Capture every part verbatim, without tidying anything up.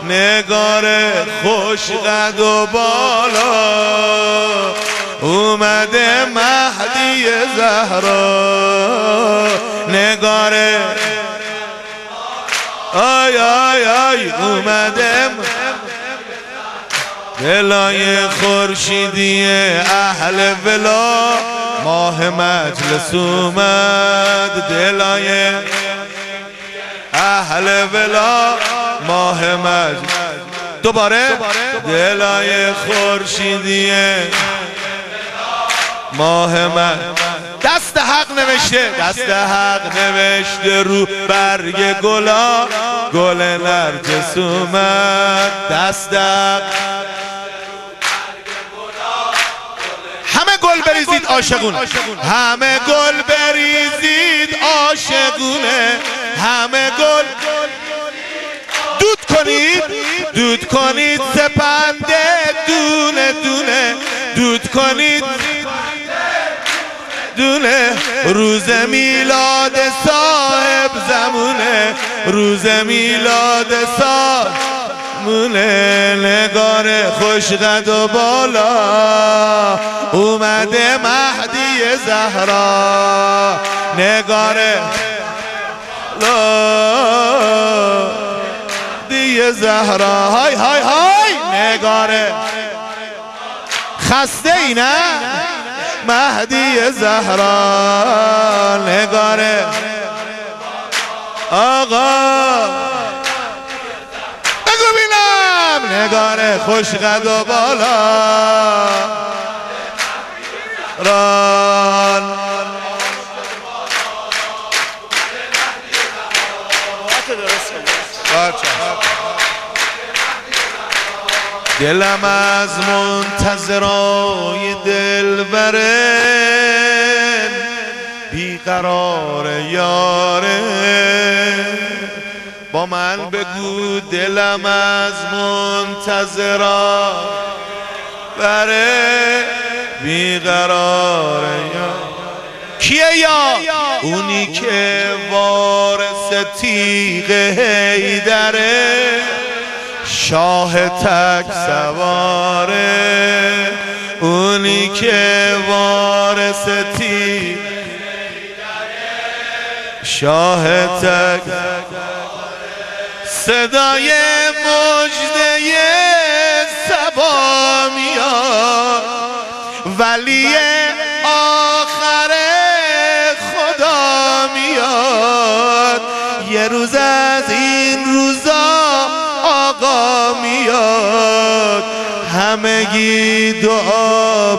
نگار خوش قد و بالا اومده مهدی زهرا نگار آی آی آی اومده دلای خورشیدی اهل ولا ماه مجلس اومد دلای اهل ولا ماه مجلس دوباره دلای خورشیدی ماه مجلس دست حق نوشته دست حق نوشته رو برگ گلا گل نرجس اومد دست حق همه گل بریزید عاشقونه همه گل بریزید عاشقونه همه گل دود کنید دود کنید سپنده دونه دونه دود کنید دونه روز میلاد صاحب زمونه روز میلاد صاحب مونه نگار خوش قد و بالا اومده مهدی زهرا نگار دی زهرا های های های نگار خسته ای نه مهدی زهرا نگار آقا بگو بینم نگار خوش قد و بالا ران دلم از منتظرای دلبره بیقرار یاره با من بگو دلم از منتظرای بره بیقرار یاره کیه یا اونی که وارث تیغ حیدره شاه تک سواره اونی که وارث تیغ شاه تک صدای مژده صبا میاد ولی آخر خدا میاد یه روز از این روزا آقا میاد همگی دعا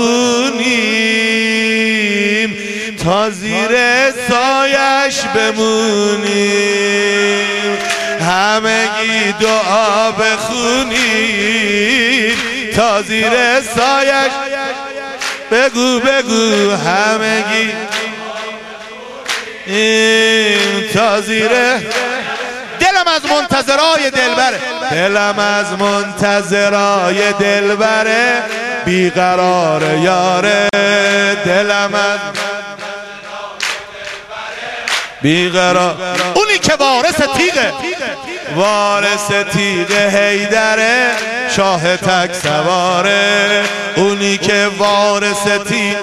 بخونیم تا زیر سایش بمونیم همگی دعا بخونیم تا زیر سایش بگو بگو همگی تا زیر دلم از منتظرای دلبره دلم از منتظرای دلبره بیقرار یاره دلم از بیقرار اونی که وارث تیغه وارث تیغ حیدره شاه تک سواره اونی که وارث تیغ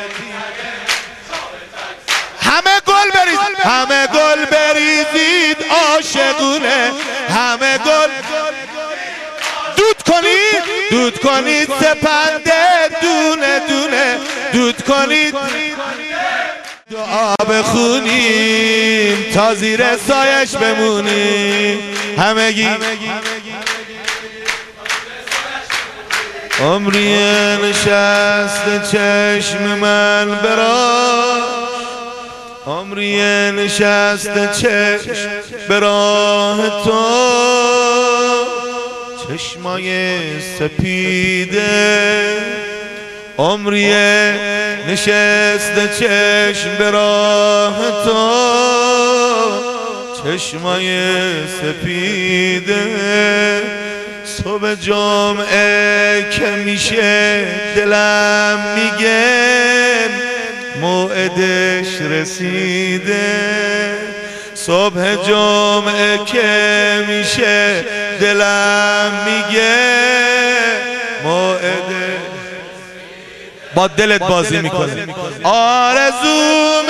همه گل بریزید همه گل بریزید عاشقونه همه گل دود کنید دود کنید سپنده دونه دونه دود کنید دعا بخونیم تا زیر سایش بمونیم همگی عمری نشست چشم من برا عمری نشست چشم به راه تو چشمای سپیده عمری نشست چشم به راه تو چشمای سپیده صبح جمعه که میشه دلم میگه موعدش رسیده صبح جمعه که میشه دلم میگه موعده با دلت بازی میکنه. آرزوم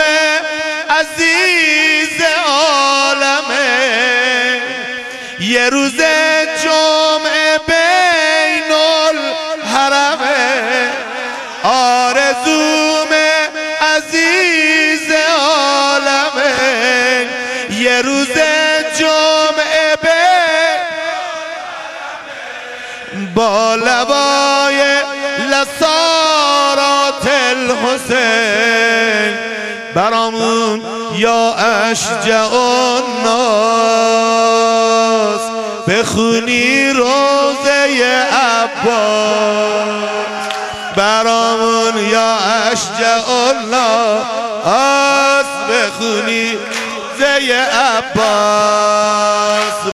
عزیز عالمه یه روز جمعه بین الحرمه. آرزوم عزیز عالمه یه روز جمعه بین با لبای لسارات الحسین برامون یا اشجع الناس بخونی روزه عباس برامون یا اشجع الناس بخونی روزه عباس.